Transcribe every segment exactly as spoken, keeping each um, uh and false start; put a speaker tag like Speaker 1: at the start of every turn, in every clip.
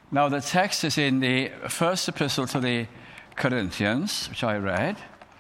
Speaker 1: Now, the text is in the first epistle to the Corinthians, which I read,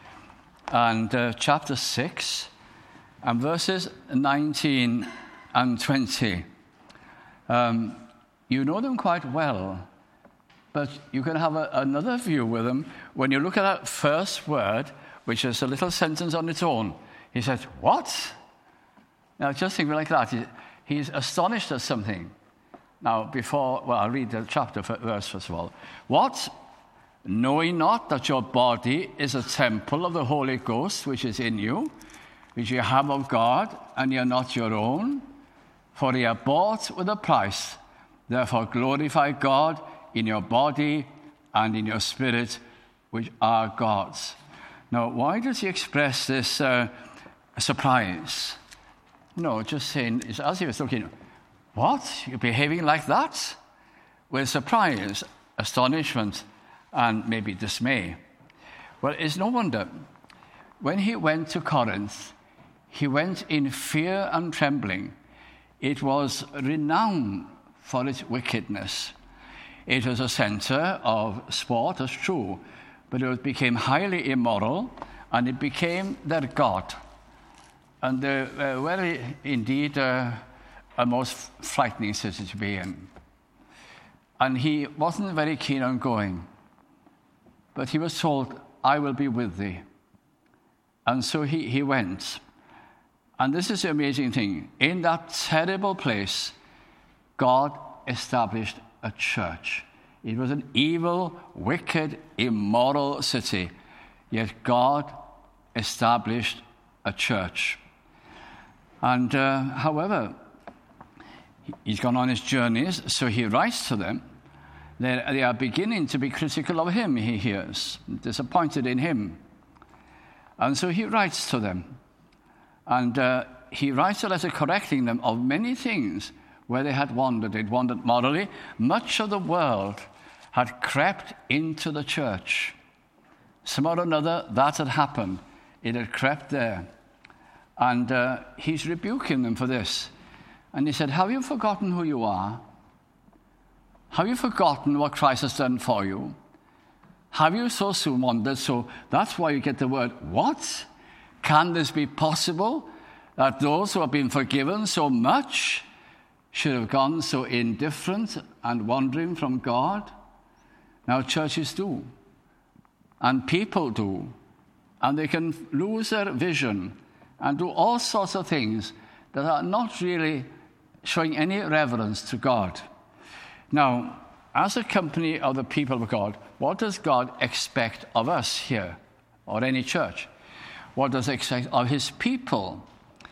Speaker 1: and uh, chapter six, and verses nineteen and twenty. Um, you know them quite well, but you can have a, another view with them when you look at that first word, which is a little sentence on its own. He says, what? Now, just think like that. He, he's astonished at something. Now, before, well, I'll read the chapter verse first of all. What? Know ye not that your body is a temple of the Holy Ghost, which is in you, which you have of God, and ye are not your own? For ye are bought with a price. Therefore glorify God in your body and in your spirit, which are God's. Now, why does he express this uh, surprise? No, just saying, it's as he was looking, what? You're behaving like that? With surprise, astonishment, and maybe dismay. Well, it's no wonder. When he went to Corinth, he went in fear and trembling. It was renowned for its wickedness. It was a center of sport, that's true, but it became highly immoral, and it became their god. And they were very, indeed, uh, a most frightening city to be in. And he wasn't very keen on going. But he was told, I will be with thee. And so he, he went. And this is the amazing thing. In that terrible place, God established a church. It was an evil, wicked, immoral city. Yet God established a church. And uh, however, he's gone on his journeys, so he writes to them. They, they are beginning to be critical of him, he hears, disappointed in him. And so he writes to them. And uh, he writes a letter correcting them of many things where they had wandered. They'd wandered morally. Much of the world had crept into the church. Somehow or another, that had happened. It had crept there. And uh, he's rebuking them for this. And he said, have you forgotten who you are? Have you forgotten what Christ has done for you? Have you so soon wandered? So that's why you get the word, what? Can this be possible? That those who have been forgiven so much should have gone so indifferent and wandering from God? Now churches do. And people do. And they can lose their vision and do all sorts of things that are not really showing any reverence to God. Now, as a company of the people of God, what does God expect of us here, or any church? What does he expect of his people?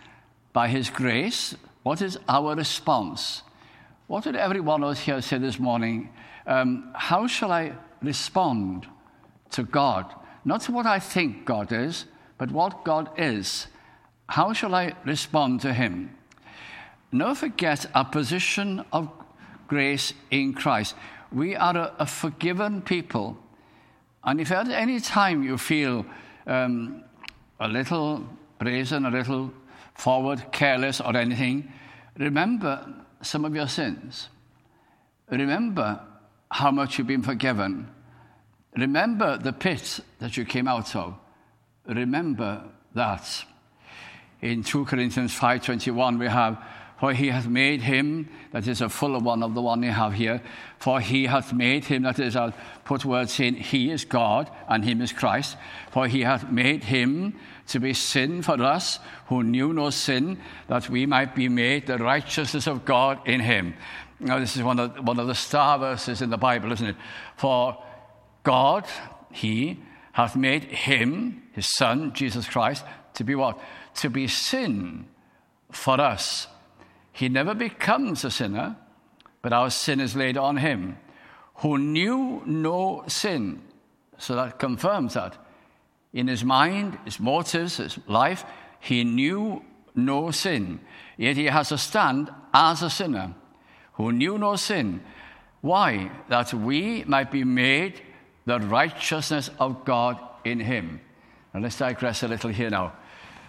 Speaker 1: By his grace, what is our response? What did every one of us here say this morning? Um, how shall I respond to God? Not to what I think God is, but what God is. How shall I respond to him? Never forget our position of grace in Christ. We are a, a forgiven people. And if at any time you feel um, a little brazen, a little forward, careless or anything, remember some of your sins. Remember how much you've been forgiven. Remember the pit that you came out of. Remember that. In Second Corinthians five twenty-one we have, for he hath made him, that is a fuller one of the one you have here, for he hath made him, that is, I'll put words in, he is God, and him is Christ, for he hath made him to be sin for us, who knew no sin, that we might be made the righteousness of God in him. Now, this is one of, one of the star verses in the Bible, isn't it? For God, he, hath made him, his son, Jesus Christ, to be what? To be sin for us. He never becomes a sinner, but our sin is laid on him, who knew no sin. So that confirms that. In his mind, his motives, his life, he knew no sin. Yet he has to stand as a sinner, who knew no sin. Why? That we might be made the righteousness of God in him. Now let's digress a little here now.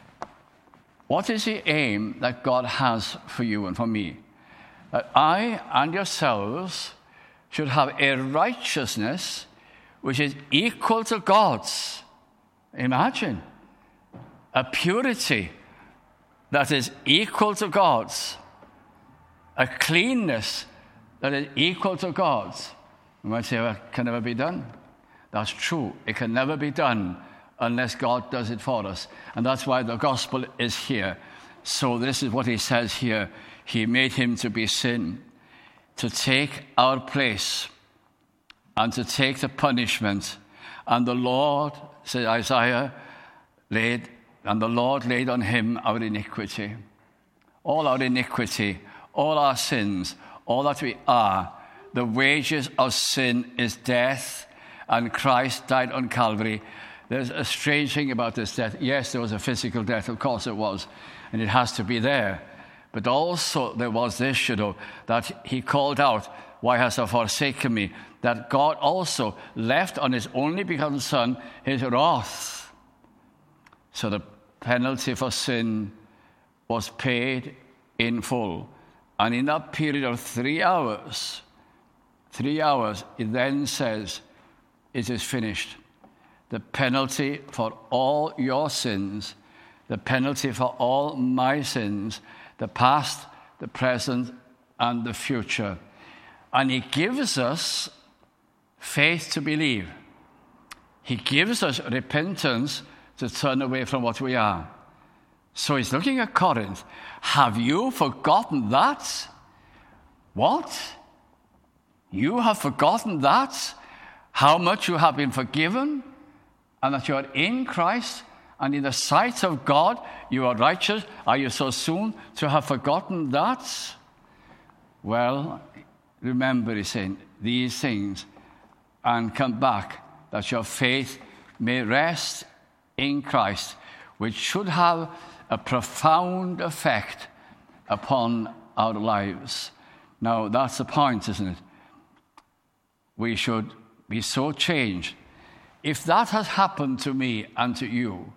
Speaker 1: What is the aim that God has for you and for me? That I and yourselves should have a righteousness which is equal to God's. Imagine. A purity that is equal to God's. A cleanness that is equal to God's. You might say, well, it can never be done. That's true. It can never be done unless God does it for us. And that's why the gospel is here. So this is what he says here. He made him to be sin, to take our place and to take the punishment. And the Lord, said Isaiah, laid, and the Lord laid on him our iniquity. All our iniquity, all our sins, all that we are. The wages of sin is death, and Christ died on Calvary. There's a strange thing about this death. Yes, there was a physical death, of course it was, and it has to be there. But also there was this, you know, that he called out, why hast thou forsaken me? That God also left on his only begotten Son his wrath. So the penalty for sin was paid in full. And in that period of three hours, three hours, it then says, it is finished. The penalty for all your sins, the penalty for all my sins, the past, the present, and the future. And he gives us faith to believe. He gives us repentance to turn away from what we are. So he's looking at Corinth. Have you forgotten that? What? You have forgotten that? How much you have been forgiven? And that you are in Christ? And in the sight of God, you are righteous. Are you so soon to have forgotten that? Well, remember, he's saying, these things, and come back, that your faith may rest in Christ, which should have a profound effect upon our lives. Now, that's the point, isn't it? We should be so changed. If that has happened to me and to you,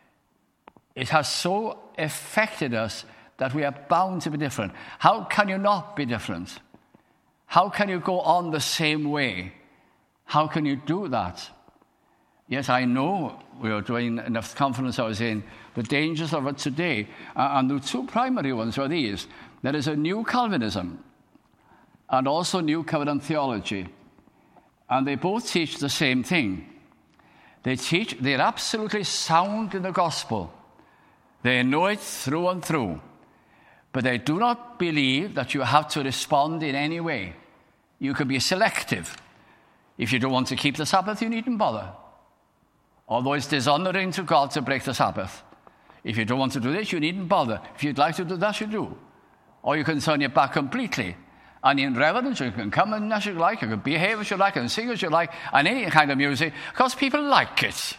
Speaker 1: it has so affected us that we are bound to be different. How can you not be different? How can you go on the same way? How can you do that? Yes, I know we were doing in a conference I was in, the dangers of it today. Uh, and the two primary ones were these. There is a new Calvinism and also new covenant theology. And they both teach the same thing. They teach, they're absolutely sound in the gospel. They know it through and through. But they do not believe that you have to respond in any way. You can be selective. If you don't want to keep the Sabbath, you needn't bother. Although it's dishonoring to God to break the Sabbath. If you don't want to do this, you needn't bother. If you'd like to do that, you do. Or you can turn your back completely. And in reverence, you can come in as you like, you can behave as you like, and sing as you like, and any kind of music, because people like it.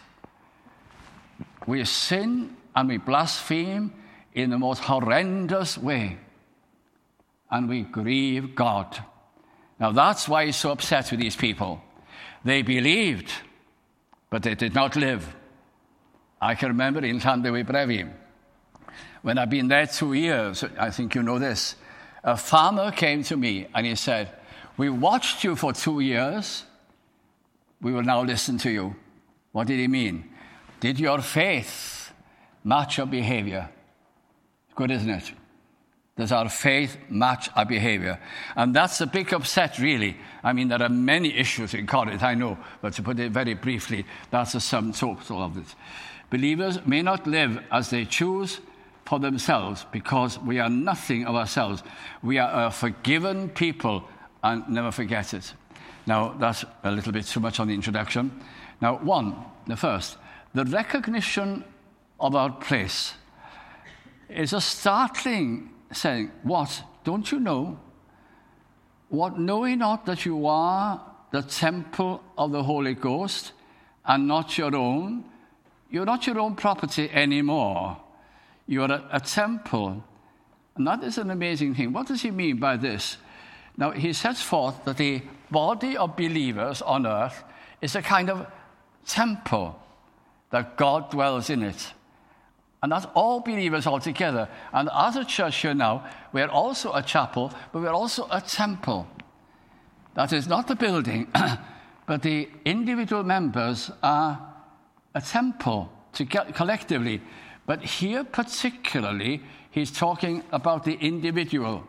Speaker 1: We sin and we blaspheme in the most horrendous way. And we grieve God. Now that's why he's so upset with these people. They believed, but they did not live. I can remember in Llanddewi Brefi, when I've been there two years, I think you know this, a farmer came to me and he said, we watched you for two years, we will now listen to you. What did he mean? Did your faith match your behavior? Good, isn't it? Does our faith match our behavior? And that's a big upset, really. I mean, there are many issues in Corinth, I know, but to put it very briefly, that's the sum total of it. Believers may not live as they choose for themselves, because we are nothing of ourselves. We are a forgiven people, and never forget it. Now, that's a little bit too much on the introduction. Now, one, the first, the recognition of our place is a startling saying. What? Don't you know? What, know ye not that you are the temple of the Holy Ghost and not your own? You're not your own property anymore. You are a, a temple. And that is an amazing thing. What does he mean by this? Now, he sets forth that the body of believers on earth is a kind of temple, that God dwells in it. And that's all believers all together. And as a church here now, we're also a chapel, but we're also a temple. That is not the building, but the individual members are a temple to get collectively. But here particularly, he's talking about the individual.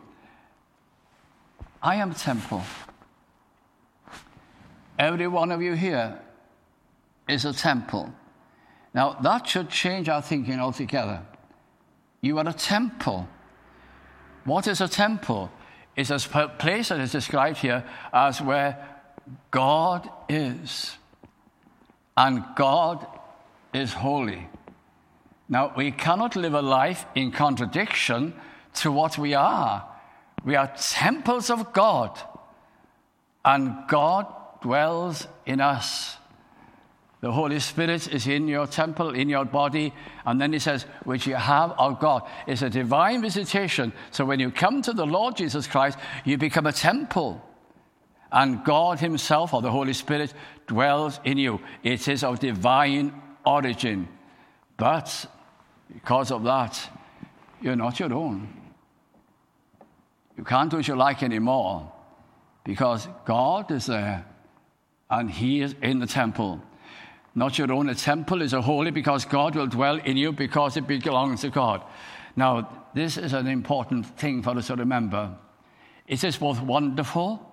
Speaker 1: I am a temple. Every one of you here is a temple. Now, that should change our thinking altogether. You are a temple. What is a temple? It's a place that is described here as where God is. And God is holy. Now, we cannot live a life in contradiction to what we are. We are temples of God. And God dwells in us. The Holy Spirit is in your temple, in your body. And then he says, which you have of God. It's a divine visitation. So when you come to the Lord Jesus Christ, you become a temple. And God himself, or the Holy Spirit, dwells in you. It is of divine origin. But because of that, you're not your own. You can't do as you like anymore. Because God is there. And he is in the temple. Not your own. A temple is a holy because God will dwell in you because it belongs to God. Now, this is an important thing for us to remember. It is both wonderful,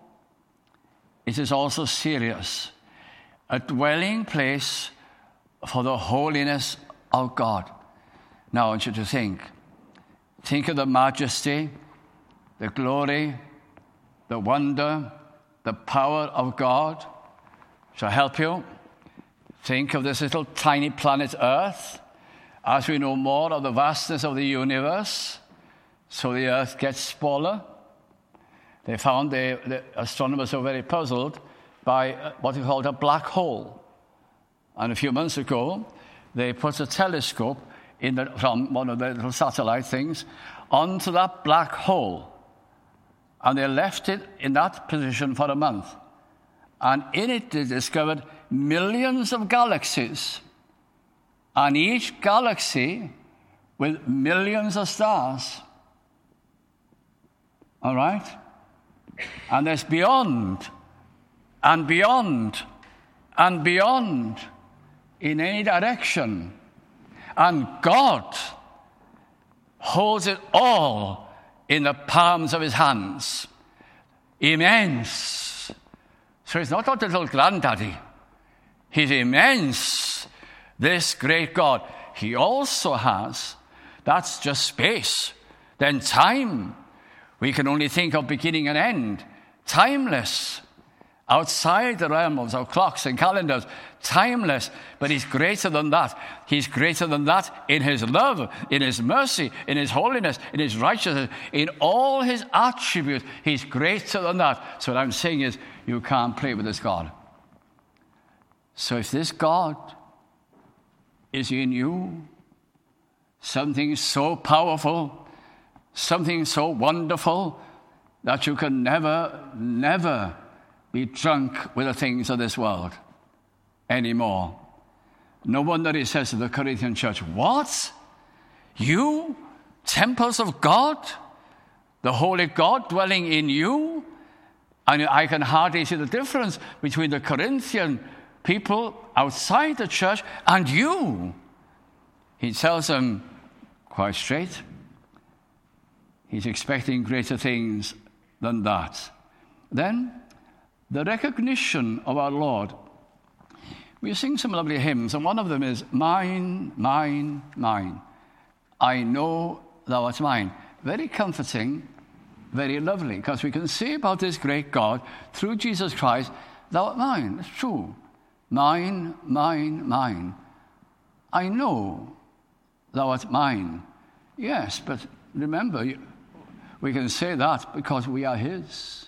Speaker 1: it is also serious. A dwelling place for the holiness of God. Now, I want you to think. Think of the majesty, the glory, the wonder, the power of God. Shall I help you? Think of this little tiny planet Earth. As we know more of the vastness of the universe, so the Earth gets smaller. They found, they, the astronomers were very puzzled by what they called a black hole. And a few months ago, they put a telescope in the, from one of the little satellite things onto that black hole. And they left it in that position for a month. And in it they discovered millions of galaxies. And each galaxy with millions of stars. All right? And there's beyond, and beyond, and beyond in any direction. And God holds it all in the palms of his hands. Immense. So he's not a little granddaddy. He's immense, this great God. He also has, that's just space. Then time. We can only think of beginning and end. Timeless. Outside the realm of clocks and calendars. Timeless. But he's greater than that. He's greater than that in his love, in his mercy, in his holiness, in his righteousness, in all his attributes. He's greater than that. So what I'm saying is, you can't play with this God. So if this God is in you, something so powerful, something so wonderful, that you can never, never be drunk with the things of this world anymore. No wonder he says to the Corinthian church, what? You, temples of God, the holy God dwelling in you? And I can hardly see the difference between the Corinthian people outside the church and you. He tells them quite straight. He's expecting greater things than that. Then, the recognition of our Lord. We sing some lovely hymns, and one of them is, mine, mine, mine. I know thou art mine. Very comforting, very lovely, because we can say about this great God, through Jesus Christ, thou art mine. It's true. Mine, mine, mine. I know thou art mine. Yes, but remember, we can say that because we are his.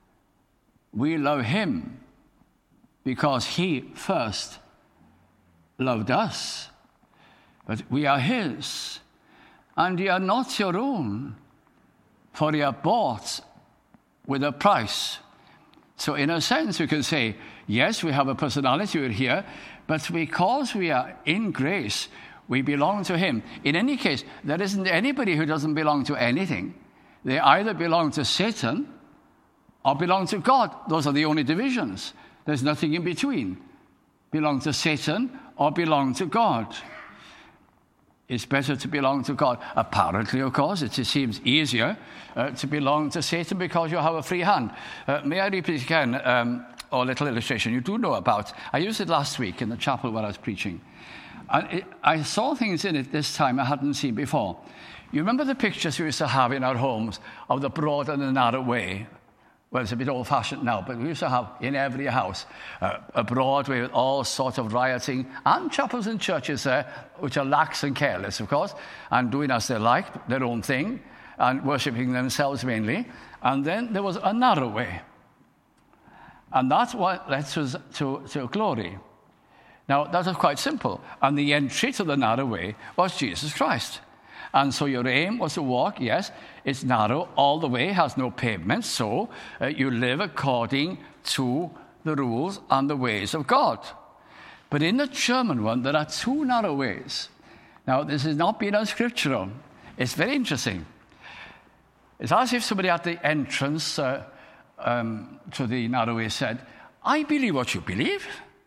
Speaker 1: We love him because he first loved us. But we are his. And ye are not your own, for ye are bought with a price. So in a sense, we can say, yes, we have a personality, we're here, but because we are in grace, we belong to him. In any case, there isn't anybody who doesn't belong to anything. They either belong to Satan or belong to God. Those are the only divisions. There's nothing in between. Belong to Satan or belong to God. It's better to belong to God. Apparently, of course, it seems easier uh, to belong to Satan because you have a free hand. Uh, may I repeat again um, a little illustration you do know about? I used it last week in the chapel where I was preaching. And it, I saw things in it this time I hadn't seen before. You remember the pictures we used to have in our homes of the broad and the narrow way? Well, it's a bit old-fashioned now, but we used to have in every house uh, a Broadway with all sorts of rioting, and chapels and churches there, which are lax and careless, of course, and doing as they like, their own thing, and worshipping themselves mainly. And then there was a narrow way. And that's what led us to, to glory. Now, that was quite simple. And the entry to the narrow way was Jesus Christ. And so your aim was to walk, yes, it's narrow, all the way, has no pavement, so uh, you live according to the rules and the ways of God. But in the German one, there are two narrow ways. Now, this is not being unscriptural. It's very interesting. It's as if somebody at the entrance uh, um, to the narrow way said, I believe what you believe.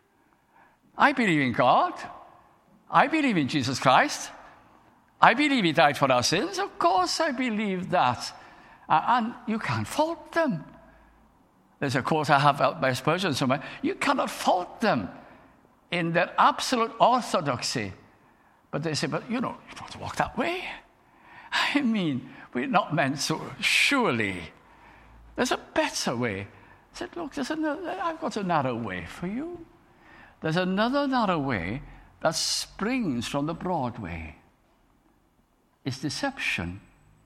Speaker 1: I believe in God. I believe in Jesus Christ. I believe he died for our sins. Of course I believe that. Uh, and you can't fault them. There's a quote I have out by Spurgeon somewhere. You cannot fault them in their absolute orthodoxy. But they say, but you know, you don't walk that way. I mean, we're not meant so. Surely, there's a better way. I said, look, there's another, I've got a narrow way for you. There's another narrow way that springs from the broad way. It's deception.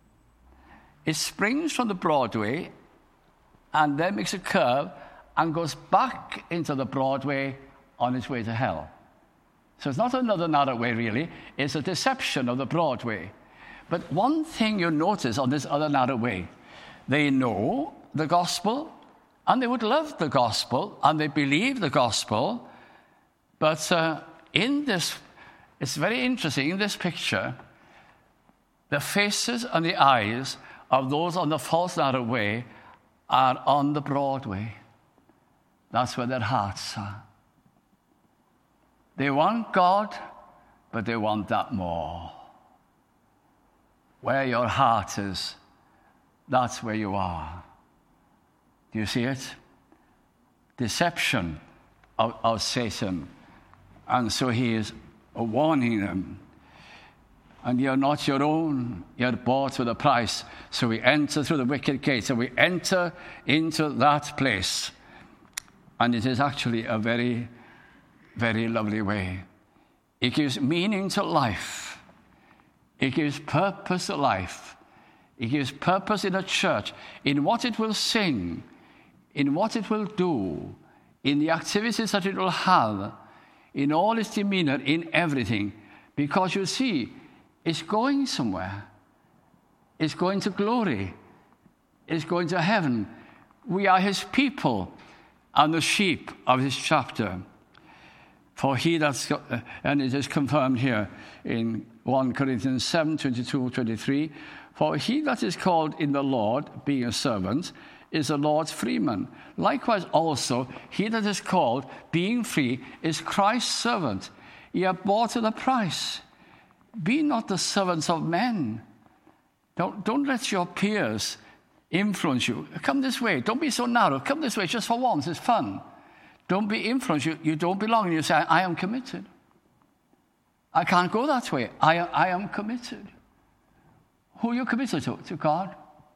Speaker 1: It springs from the Broadway and then makes a curve and goes back into the Broadway on its way to hell. So it's not another narrow way, really. It's a deception of the Broadway. But one thing you notice on this other narrow way, they know the gospel, and they would love the gospel, and they believe the gospel. But uh, in this, it's very interesting, in this picture, the faces and the eyes of those on the false narrow way are on the Broadway. That's where their hearts are. They want God, but they want that more. Where your heart is, that's where you are. Do you see it? Deception of, of Satan. And so he is warning them. And you're not your own. You're bought with a price. So we enter through the wicket gate. So we enter into that place. And it is actually a very, very lovely way. It gives meaning to life. It gives purpose to life. It gives purpose in a church, in what it will sing, in what it will do, in the activities that it will have, in all its demeanor, in everything. Because you see, it's going somewhere. It's going to glory. It's going to heaven. We are his people and the sheep of his chapter. For he that's, uh, and it is confirmed here in First Corinthians seven, twenty-two, twenty-three, for he that is called in the Lord, being a servant, is the Lord's freeman. Likewise also, he that is called, being free, is Christ's servant. Ye are bought at a price. Be not the servants of men. Don't, don't let your peers influence you. Come this way. Don't be so narrow. Come this way just for once. It's fun. Don't be influenced. You, you don't belong. And you say, I am committed. I can't go that way. I, I am committed. Who are you committed to? To God.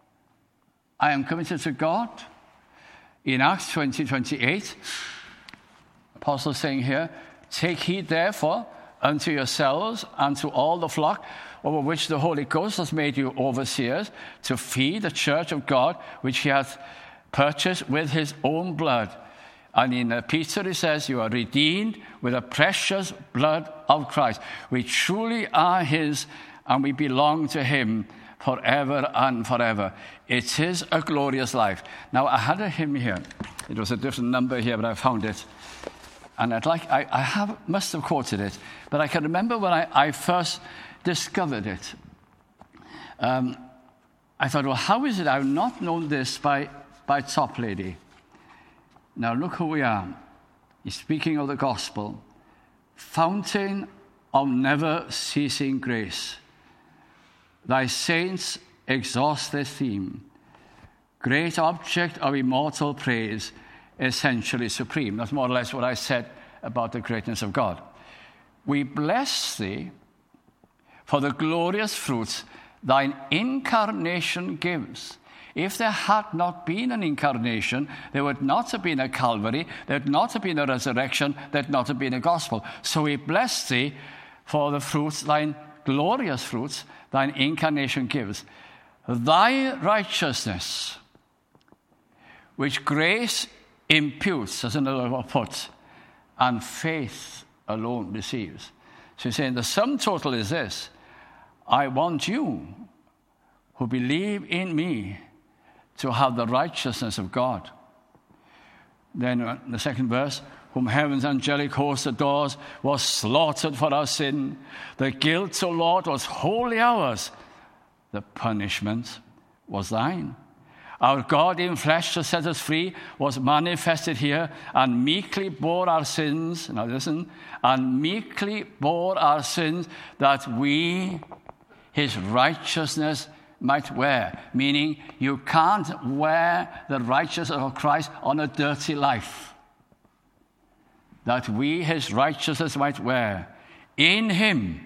Speaker 1: I am committed to God. In Acts twenty, twenty-eight, Apostle is saying here, take heed therefore unto yourselves and to all the flock over which the Holy Ghost has made you overseers, to feed the church of God, which he hath purchased with his own blood. And in uh, Peter he says, you are redeemed with the precious blood of Christ. We truly are his, and we belong to him forever and forever. It is a glorious life. Now, I had a hymn here. It was a different number here, but I found it. And I'd like, I, I have, must have quoted it, but I can remember when I, I first discovered it. Um, I thought, well, how is it I've not known this by, by Toplady. Now look who we are. He's speaking of the gospel. Fountain of never-ceasing grace. Thy saints exhaust their theme. Great object of immortal praise, essentially supreme. That's more or less what I said about the greatness of God. We bless thee for the glorious fruits thine incarnation gives. If there had not been an incarnation, there would not have been a Calvary, there would not have been a resurrection, there would not have been a gospel. So we bless thee for the fruits, thine glorious fruits, thine incarnation gives. Thy righteousness, which grace imputes, as another will put, and faith alone receives. So he's saying the sum total is this: I want you who believe in me to have the righteousness of God. Then in the second verse, whom heaven's angelic host adores, was slaughtered for our sin. The guilt, O Lord, was wholly ours. The punishment was thine. Our God in flesh to set us free was manifested here and meekly bore our sins. Now listen. And meekly bore our sins that we, his righteousness, might wear. Meaning you can't wear the righteousness of Christ on a dirty life. That we, his righteousness, might wear. In him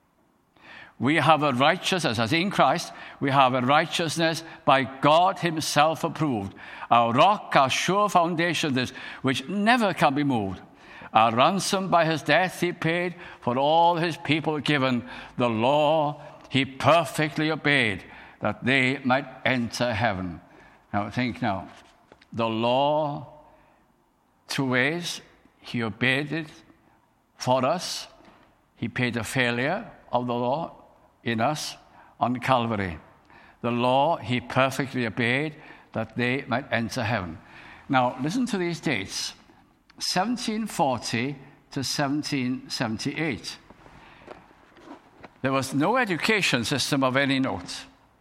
Speaker 1: we have a righteousness, as in Christ, we have a righteousness by God himself approved. Our rock, our sure foundation, this, which never can be moved. Our ransom by his death he paid, for all his people given. The law he perfectly obeyed, that they might enter heaven. Now think now, the law, two ways, he obeyed it for us. He paid the failure of the law in us on Calvary. The law he perfectly obeyed, that they might enter heaven. Now listen to these dates: seventeen forty to seventeen seventy-eight. There was no education system of any note.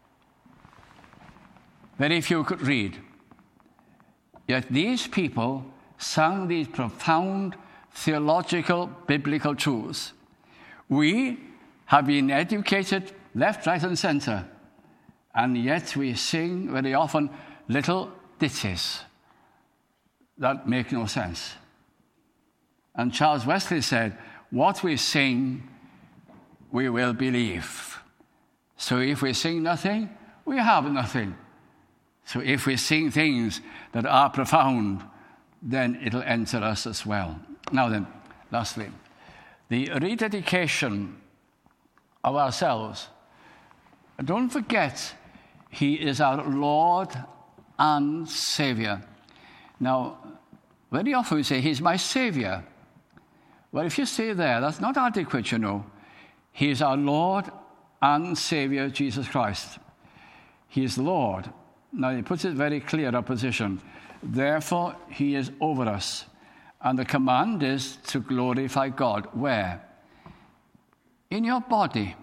Speaker 1: Very few could read. Yet these people sang these profound theological, biblical truths. We have been educated left, right, and center, and yet we sing very often little ditties that make no sense. And Charles Wesley said, what we sing, we will believe. So if we sing nothing, we have nothing. So if we sing things that are profound, then it'll enter us as well. Now then, lastly, the rededication of ourselves. Don't forget, he is our Lord and Savior. Now, very often we say, he's my Savior. Well, if you stay there, that's not adequate, you know. He is our Lord and Savior, Jesus Christ. He is Lord. Now, he puts it very clear opposition. Therefore, he is over us. And the command is to glorify God. Where? In your body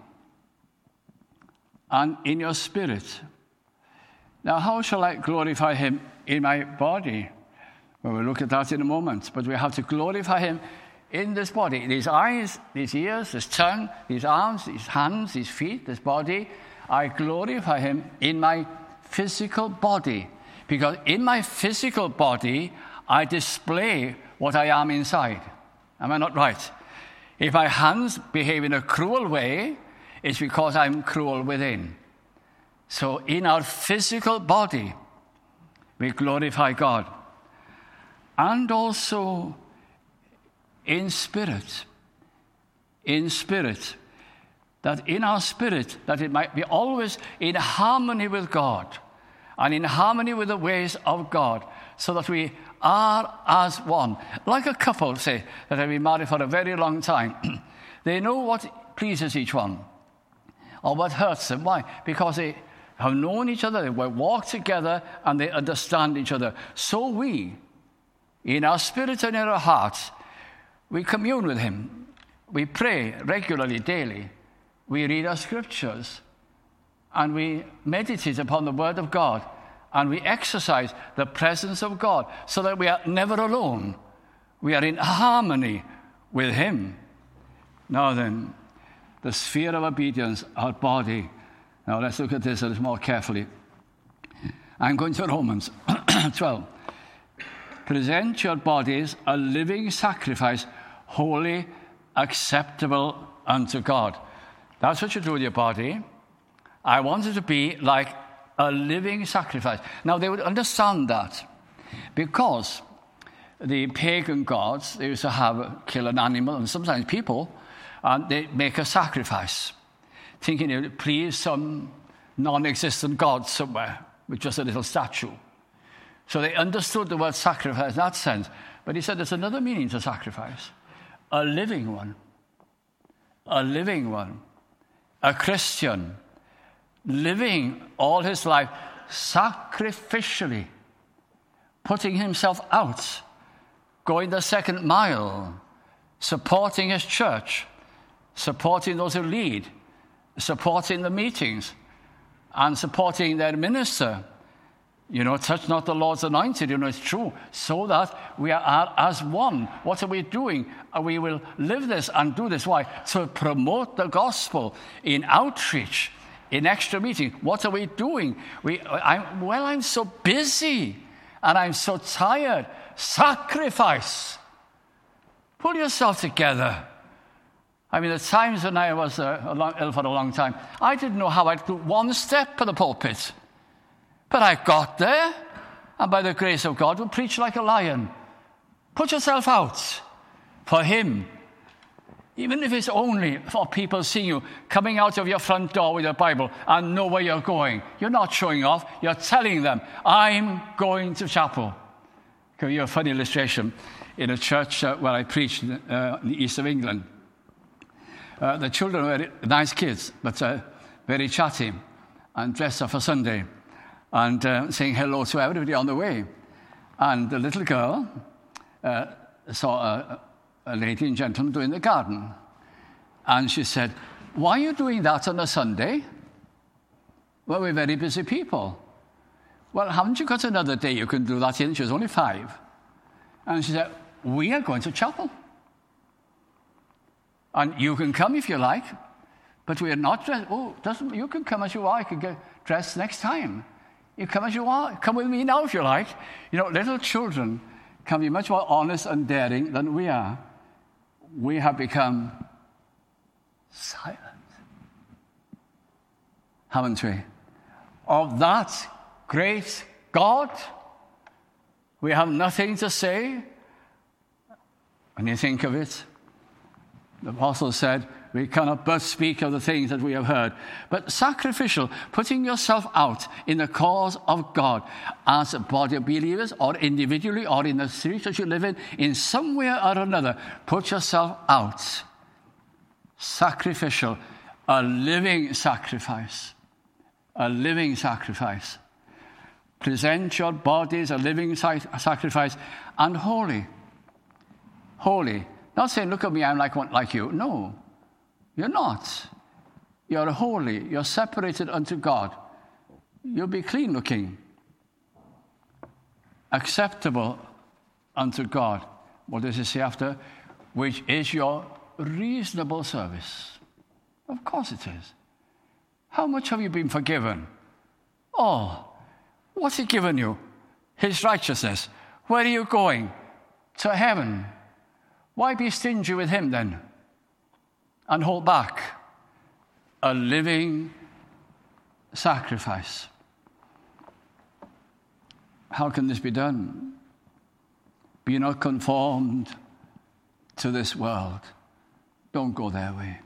Speaker 1: and in your spirit. Now, how shall I glorify him in my body? Well, we'll look at that in a moment. But we have to glorify him in this body. These eyes, these ears, this tongue, these arms, these hands, these feet, this body. I glorify him in my physical body. Because in my physical body, I display what I am inside. Am I not right? If my hands behave in a cruel way, it's because I'm cruel within. So in our physical body, we glorify God. And also in spirit. In spirit. That in our spirit, that it might be always in harmony with God and in harmony with the ways of God, so that we are as one. Like a couple, say, that have been married for a very long time. They know what pleases each one or what hurts them. Why? Because they have known each other, they walk together, and they understand each other. So we, in our spirit and in our hearts, we commune with him. We pray regularly, daily. We read our scriptures, and we meditate upon the word of God, and we exercise the presence of God so that we are never alone. We are in harmony with him. Now then, the sphere of obedience, our body. Now let's look at this a little more carefully. I'm going to Romans twelve. Present your bodies a living sacrifice, holy, acceptable unto God. That's what you do with your body. I want it to be like a living sacrifice. Now, they would understand that because the pagan gods, they used to have, kill an animal, and sometimes people, and they make a sacrifice, thinking it would please some non-existent god somewhere with just a little statue. So they understood the word sacrifice in that sense. But he said there's another meaning to sacrifice. A living one. A living one. A Christian. Living all his life sacrificially. Putting himself out. Going the second mile. Supporting his church. Supporting those who lead. Supporting the meetings. And supporting their minister. You know, touch not the Lord's anointed. You know, it's true. So that we are as one. What are we doing? We will live this and do this. Why? To promote the gospel in outreach, in extra meeting. What are we doing? We, I'm, well, I'm so busy and I'm so tired. Sacrifice. Pull yourself together. I mean, the times when I was uh, a long, ill for a long time, I didn't know how I'd do one step for the pulpit. But I got there, and by the grace of God, will preach like a lion. Put yourself out for him. Even if it's only for people seeing you coming out of your front door with your Bible and know where you're going. You're not showing off. You're telling them, I'm going to chapel. I'll give you a funny illustration. In a church uh, where I preached uh, in the east of England, uh, the children were nice kids, but uh, very chatty and dressed up for Sunday. And uh, saying hello to everybody on the way. And the little girl uh, saw a, a lady and gentleman doing the garden. And she said, why are you doing that on a Sunday? Well, we're very busy people. Well, haven't you got another day you can do that in? She was only five. And she said, we are going to chapel. And you can come if you like, but we are not dressed. Oh, doesn't, you can come as you are. You can get dressed next time. You come as you are. Come with me now if you like. You know, little children can be much more honest and daring than we are. We have become silent, haven't we? Of that great God, we have nothing to say. When you think of it, the apostle said, we cannot but speak of the things that we have heard. But sacrificial, putting yourself out in the cause of God as a body of believers or individually or in the streets that you live in, in some way or another, put yourself out. Sacrificial, a living sacrifice. A living sacrifice. Present your bodies a living sacrifice and holy. Holy. Not saying, look at me, I'm like one like you. No. You're not. You're holy. You're separated unto God. You'll be clean looking. Acceptable unto God. What does it say after? Which is your reasonable service. Of course it is. How much have you been forgiven? Oh, what's he given you? His righteousness. Where are you going? To heaven. Why be stingy with him then? And hold back. A living sacrifice. How can this be done? Be not conformed to this world. Don't go their way.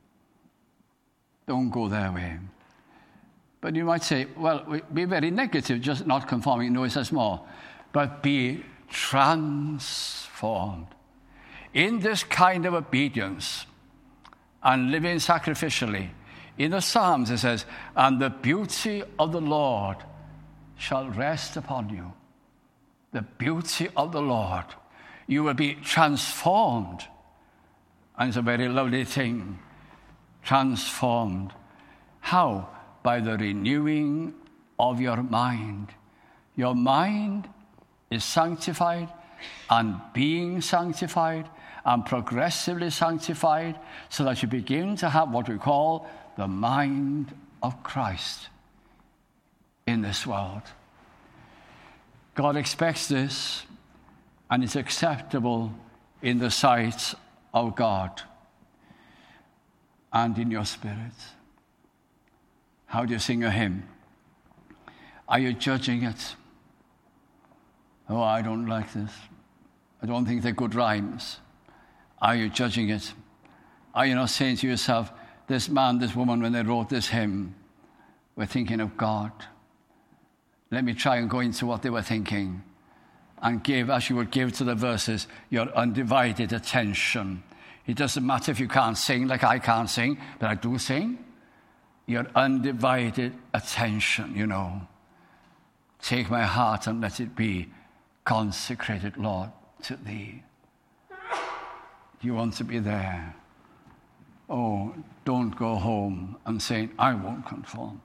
Speaker 1: Don't go their way. But you might say, well, be very negative, just not conforming. No, it says more. But be transformed. In this kind of obedience and living sacrificially. In the Psalms it says, and the beauty of the Lord shall rest upon you. The beauty of the Lord. You will be transformed. And it's a very lovely thing. Transformed. How? By the renewing of your mind. Your mind is sanctified and being sanctified and progressively sanctified so that you begin to have what we call the mind of Christ in this world. God expects this, and it's acceptable in the sight of God and in your spirit. How do you sing a hymn? Are you judging it? Oh, I don't like this. I don't think they're good rhymes. Are you judging it? Are you not saying to yourself, this man, this woman, when they wrote this hymn, were thinking of God? Let me try and go into what they were thinking and give, as you would give to the verses, your undivided attention. It doesn't matter if you can't sing like I can't sing, but I do sing. Your undivided attention, you know. Take my heart and let it be consecrated, Lord, to thee. You want to be there. Oh, don't go home and say, I won't conform.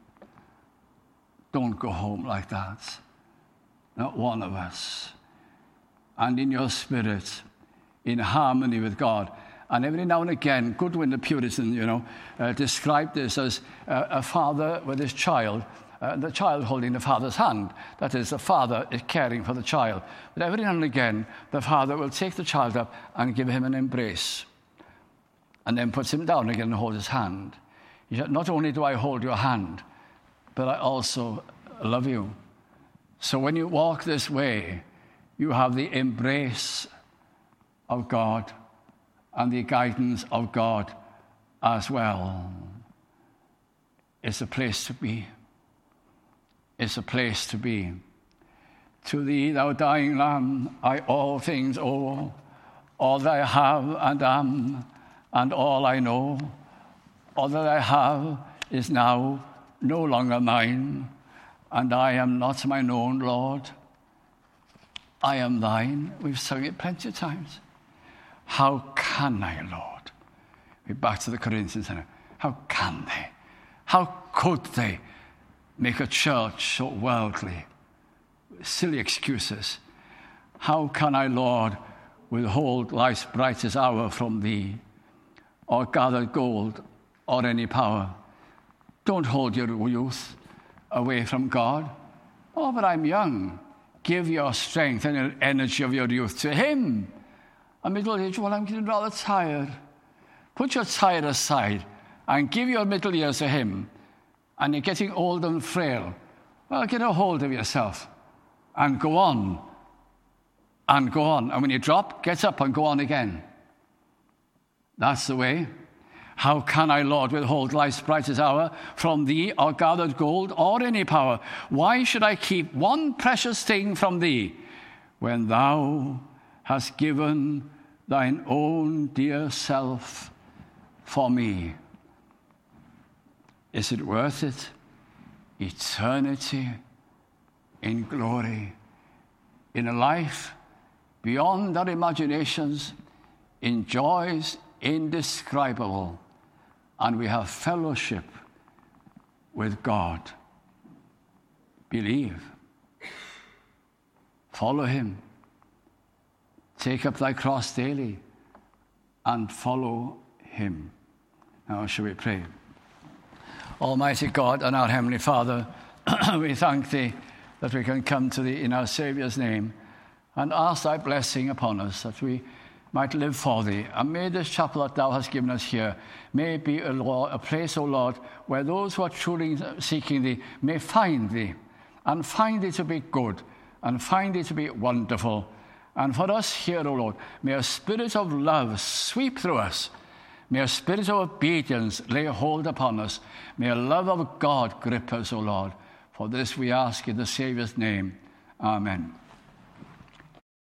Speaker 1: Don't go home like that. Not one of us. And in your spirit, in harmony with God. And every now and again, Goodwin the Puritan, you know, uh, described this as uh, a father with his child, uh, the child holding the father's hand. That is, the father is caring for the child. But every now and again, the father will take the child up and give him an embrace. And then puts him down again and holds his hand. He said, not only do I hold your hand, but I also love you. So when you walk this way, you have the embrace of God and the guidance of God as well. It's a place to be. It's a place to be. To thee, thou dying Lamb, I all things owe, all that I have and am, and all I know. All that I have is now no longer mine, and I am not mine own, Lord. I am thine. We've sung it plenty of times. How can I, Lord? We're back to the Corinthians. How can they? How could they make a church so worldly? Silly excuses. How can I, Lord, withhold life's brightest hour from thee, or gather gold, or any power? Don't hold your youth away from God. Oh, but I'm young. Give your strength and your energy of your youth to him. A middle age, well, I'm getting rather tired. Put your tired aside and give your middle years to him. And you're getting old and frail. Well, get a hold of yourself and go on and go on. And when you drop, get up and go on again. That's the way. How can I, Lord, withhold life's brightest hour from thee, or gathered gold, or any power? Why should I keep one precious thing from thee, when thou hast given thine own dear self for me? Is it worth it? Eternity in glory, in a life beyond our imaginations, in joys indescribable, and we have fellowship with God. Believe. Follow him. Take up thy cross daily and follow him. Now shall we pray? Almighty God and our Heavenly Father, we thank thee that we can come to thee in our Saviour's name and ask thy blessing upon us, that we might live for thee. And may this chapel that thou hast given us here may be a, Lord, a place, O Lord, where those who are truly seeking thee may find thee, and find thee to be good, and find thee to be wonderful. And for us here, O Lord, may a spirit of love sweep through us. May a spirit of obedience lay hold upon us. May a love of God grip us, O Lord. For this we ask in the Saviour's name. Amen.